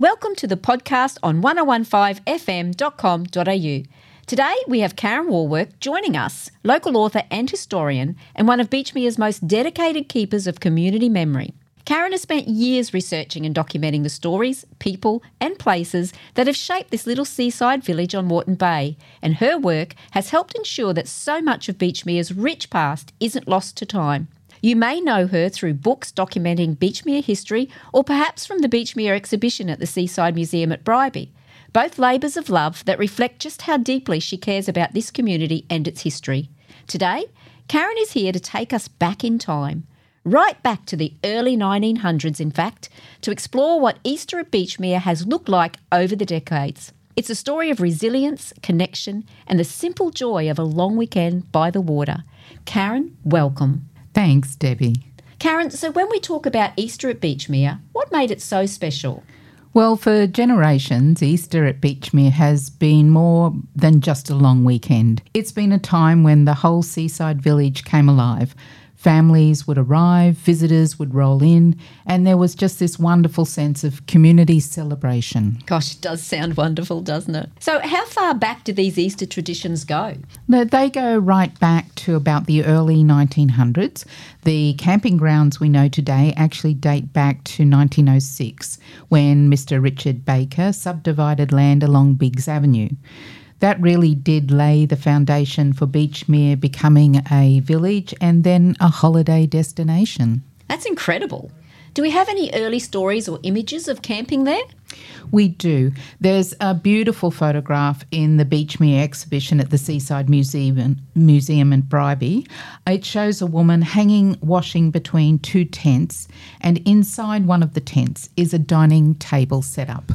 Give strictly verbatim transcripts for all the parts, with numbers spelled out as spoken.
Welcome to the podcast on ten fifteen f m dot com dot a u. Today we have Karen Warwick joining us, local author and historian, and one of Beachmere's most dedicated keepers of community memory. Karen has spent years researching and documenting the stories, people and places that have shaped this little seaside village on Moreton Bay, and her work has helped ensure that so much of Beachmere's rich past isn't lost to time. You may know her through books documenting Beachmere history, or perhaps from the Beachmere exhibition at the Seaside Museum at Bribie, both labours of love that reflect just how deeply she cares about this community and its history. Today, Karen is here to take us back in time, right back to the early nineteen hundreds in fact, to explore what Easter at Beachmere has looked like over the decades. It's a story of resilience, connection and the simple joy of a long weekend by the water. Karen, welcome. Thanks, Debbie. Karen, so when we talk about Easter at Beachmere, what made it so special? Well, for generations, Easter at Beachmere has been more than just a long weekend. It's been a time when the whole seaside village came alive. Families would arrive, visitors would roll in, and there was just this wonderful sense of community celebration. Gosh, it does sound wonderful, doesn't it? So how far back do these Easter traditions go? They go right back to about the early nineteen hundreds. The camping grounds we know today actually date back to nineteen oh six, when Mister Richard Baker subdivided land along Biggs Avenue. That really did lay the foundation for Beachmere becoming a village and then a holiday destination. That's incredible. Do we have any early stories or images of camping there? We do. There's a beautiful photograph in the Beachmere exhibition at the Seaside Museum, Museum in Bribie. It shows a woman hanging washing between two tents, and inside one of the tents is a dining table set up.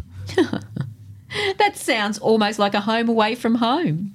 That sounds almost like a home away from home.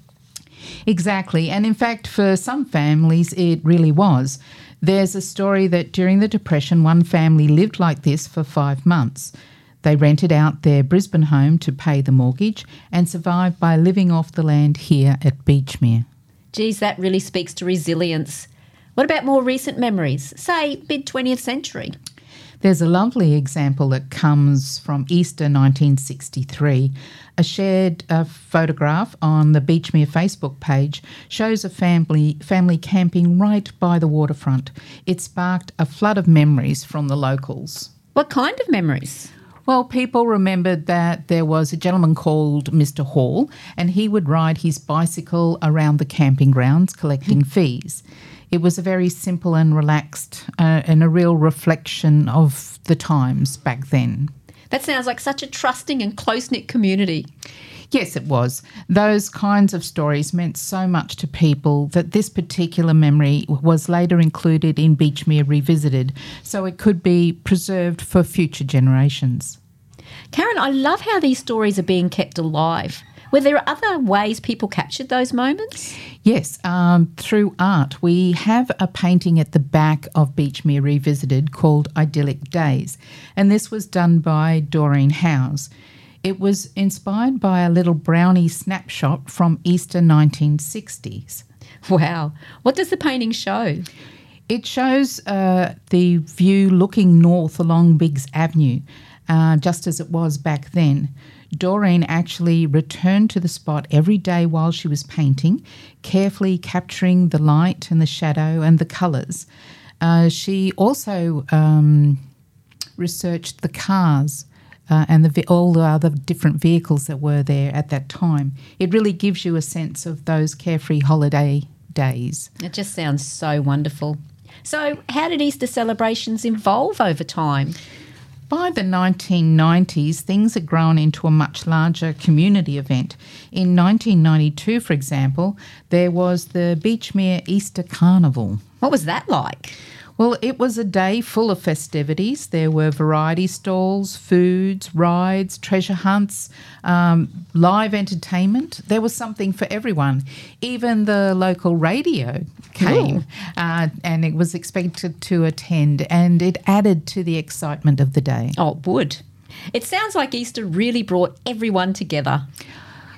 Exactly. And in fact, for some families, it really was. There's a story that during the Depression, one family lived like this for five months. They rented out their Brisbane home to pay the mortgage and survived by living off the land here at Beachmere. Geez, that really speaks to resilience. What about more recent memories, say mid-twentieth century? There's a lovely example that comes from Easter nineteen sixty-three. A shared uh, photograph on the Beachmere Facebook page shows a family family camping right by the waterfront. It sparked a flood of memories from the locals. What kind of memories? Well, people remembered that there was a gentleman called Mister Hall, and he would ride his bicycle around the camping grounds collecting fees. It was a very simple and relaxed uh, and a real reflection of the times back then. That sounds like such a trusting and close-knit community. Yes, it was. Those kinds of stories meant so much to people that this particular memory was later included in Beachmere Revisited, so it could be preserved for future generations. Karen, I love how these stories are being kept alive. Were there other ways people captured those moments? Yes, um, through art. We have a painting at the back of Beachmere Revisited called Idyllic Days, and this was done by Doreen Howes. It was inspired by a little brownie snapshot from Easter nineteen sixties. Wow. What does the painting show? It shows uh, the view looking north along Biggs Avenue, uh, just as it was back then. Doreen actually returned to the spot every day while she was painting, carefully capturing the light and the shadow and the colours. Uh, she also um, researched the cars uh, and the, all the other different vehicles that were there at that time. It really gives you a sense of those carefree holiday days. It just sounds so wonderful. So how did Easter celebrations evolve over time? By the nineteen nineties, things had grown into a much larger community event. In nineteen ninety-two, for example, there was the Beachmere Easter Carnival. What was that like? Well, it was a day full of festivities. There were variety stalls, foods, rides, treasure hunts, um, live entertainment. There was something for everyone. Even the local radio came uh, and it was expected to attend, and it added to the excitement of the day. Oh, it would. It sounds like Easter really brought everyone together. I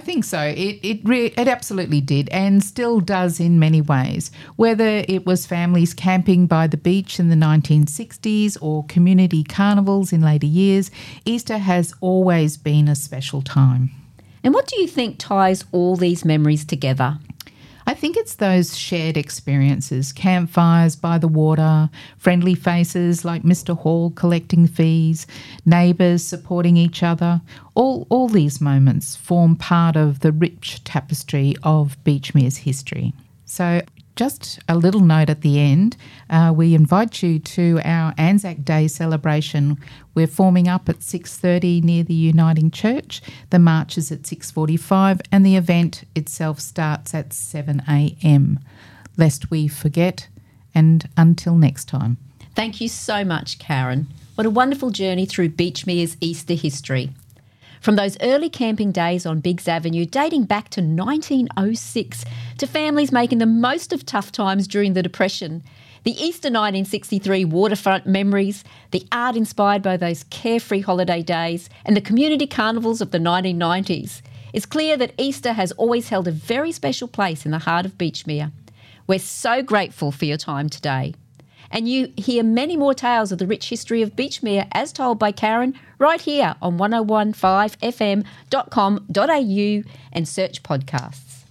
think so. It it re- it absolutely did, and still does in many ways. Whether it was families camping by the beach in the nineteen sixties or community carnivals in later years, Easter has always been a special time. And what do you think ties all these memories together? I think it's those shared experiences, campfires by the water, friendly faces like Mister Hall collecting fees, neighbours supporting each other. All, all these moments form part of the rich tapestry of Beachmere's history. So just a little note at the end, uh, we invite you to our Anzac Day celebration. We're forming up at six thirty near the Uniting Church. The march is at six forty-five and the event itself starts at seven a.m. Lest we forget, and until next time. Thank you so much, Karen. What a wonderful journey through Beachmere's Easter history. From those early camping days on Biggs Avenue dating back to nineteen oh six to families making the most of tough times during the Depression, the Easter nineteen sixty-three waterfront memories, the art inspired by those carefree holiday days and the community carnivals of the nineteen nineties, it's clear that Easter has always held a very special place in the heart of Beachmere. We're so grateful for your time today. And you hear many more tales of the rich history of Beachmere as told by Karen right here on one oh one point five f m dot com dot a u and search podcasts.